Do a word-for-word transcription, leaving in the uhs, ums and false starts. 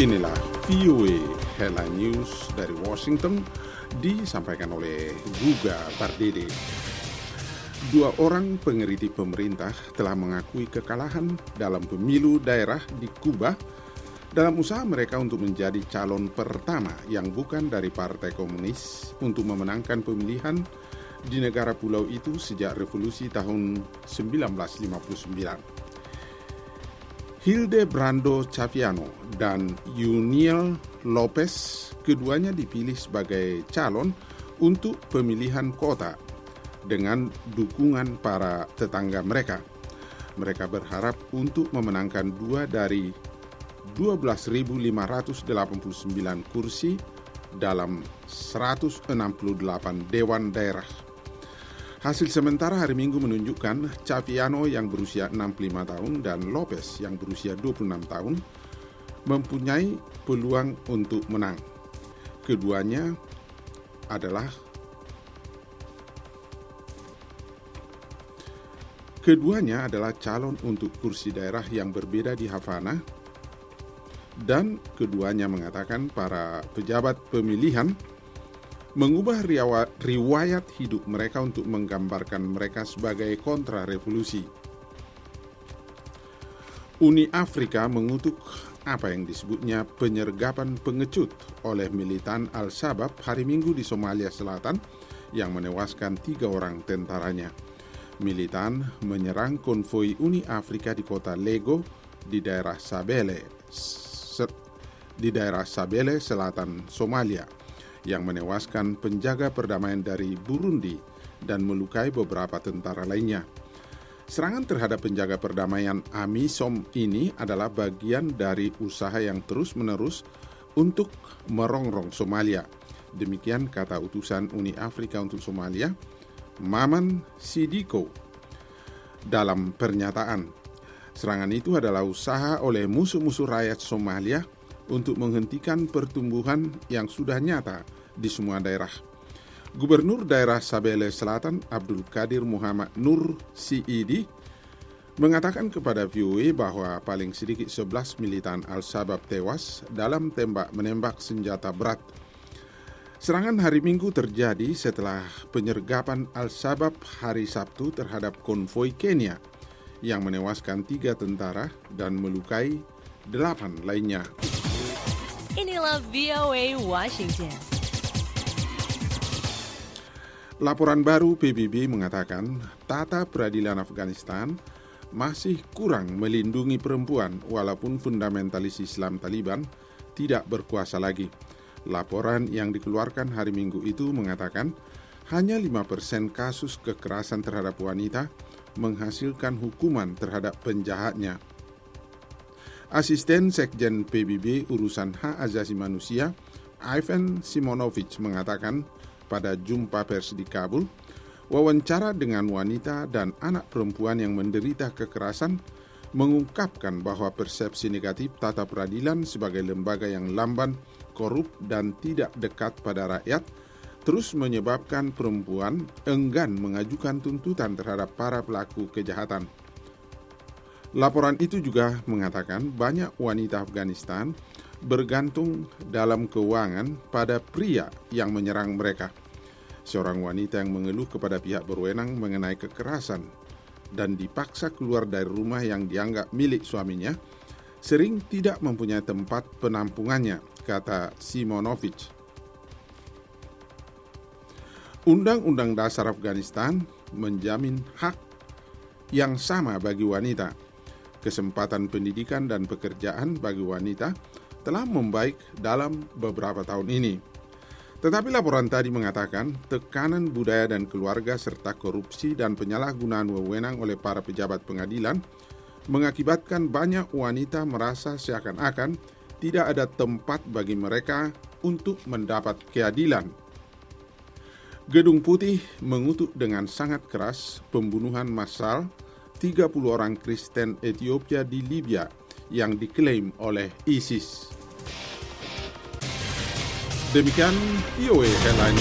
Inilah V O A Headline News dari Washington, disampaikan oleh Guga Pardede. Dua orang pengkritik pemerintah telah mengakui kekalahan dalam pemilu daerah di Kuba dalam usaha mereka untuk menjadi calon pertama yang bukan dari Partai Komunis untuk memenangkan pemilihan di negara pulau itu sejak revolusi tahun sembilan belas lima puluh sembilan. Hildebrando Chaviano dan Yuniel Lopez keduanya dipilih sebagai calon untuk pemilihan kota dengan dukungan para tetangga mereka. Mereka berharap untuk memenangkan dua dari dua belas ribu lima ratus delapan puluh sembilan kursi dalam seratus enam puluh delapan dewan daerah. Hasil sementara hari Minggu menunjukkan Chaviano yang berusia enam puluh lima tahun dan Lopez yang berusia dua puluh enam tahun mempunyai peluang untuk menang. Keduanya adalah Keduanya adalah calon untuk kursi daerah yang berbeda di Havana, dan keduanya mengatakan para pejabat pemilihan mengubah riwayat hidup mereka untuk menggambarkan mereka sebagai kontra-revolusi. Uni Afrika mengutuk apa yang disebutnya penyergapan pengecut oleh militan Al-Shabaab hari Minggu di Somalia Selatan yang menewaskan tiga orang tentaranya. Militan menyerang konvoi Uni Afrika di kota Lego di daerah Sabele, di daerah Sabele Selatan Somalia, yang menewaskan penjaga perdamaian dari Burundi dan melukai beberapa tentara lainnya. Serangan terhadap penjaga perdamaian AMISOM ini adalah bagian dari usaha yang terus-menerus untuk merongrong Somalia. Demikian kata utusan Uni Afrika untuk Somalia, Maman Sidiko, dalam pernyataan. Serangan itu adalah usaha oleh musuh-musuh rakyat Somalia untuk menghentikan pertumbuhan yang sudah nyata di semua daerah. Gubernur daerah Sabele Selatan, Abdul Qadir Muhammad Nur C I D, mengatakan kepada V O A bahwa paling sedikit sebelas militan Al-Shabaab tewas dalam tembak-menembak senjata berat. Serangan hari Minggu terjadi setelah penyergapan Al-Shabaab hari Sabtu terhadap konvoi Kenya yang menewaskan tiga tentara dan melukai delapan lainnya. Inilah V O A Washington. Laporan baru P B B mengatakan tata peradilan Afghanistan masih kurang melindungi perempuan walaupun fundamentalis Islam Taliban tidak berkuasa lagi. Laporan yang dikeluarkan hari Minggu itu mengatakan hanya lima persen kasus kekerasan terhadap wanita menghasilkan hukuman terhadap penjahatnya. Asisten Sekjen P B B Urusan Hak Asasi Manusia, Ivan Simonovic, mengatakan pada jumpa pers di Kabul, wawancara dengan wanita dan anak perempuan yang menderita kekerasan mengungkapkan bahwa persepsi negatif tata peradilan sebagai lembaga yang lamban, korup, dan tidak dekat pada rakyat terus menyebabkan perempuan enggan mengajukan tuntutan terhadap para pelaku kejahatan. Laporan itu juga mengatakan banyak wanita Afghanistan bergantung dalam keuangan pada pria yang menyerang mereka. Seorang wanita yang mengeluh kepada pihak berwenang mengenai kekerasan dan dipaksa keluar dari rumah yang dianggap milik suaminya, sering tidak mempunyai tempat penampungannya, kata Simonovic. Undang-Undang Dasar Afghanistan menjamin hak yang sama bagi wanita. Kesempatan pendidikan dan pekerjaan bagi wanita telah membaik dalam beberapa tahun ini. Tetapi laporan tadi mengatakan tekanan budaya dan keluarga serta korupsi dan penyalahgunaan wewenang oleh para pejabat pengadilan mengakibatkan banyak wanita merasa seakan-akan tidak ada tempat bagi mereka untuk mendapat keadilan. Gedung Putih mengutuk dengan sangat keras pembunuhan massal tiga puluh orang Kristen Ethiopia di Libya yang diklaim oleh ISIS. Demikian V O A Headline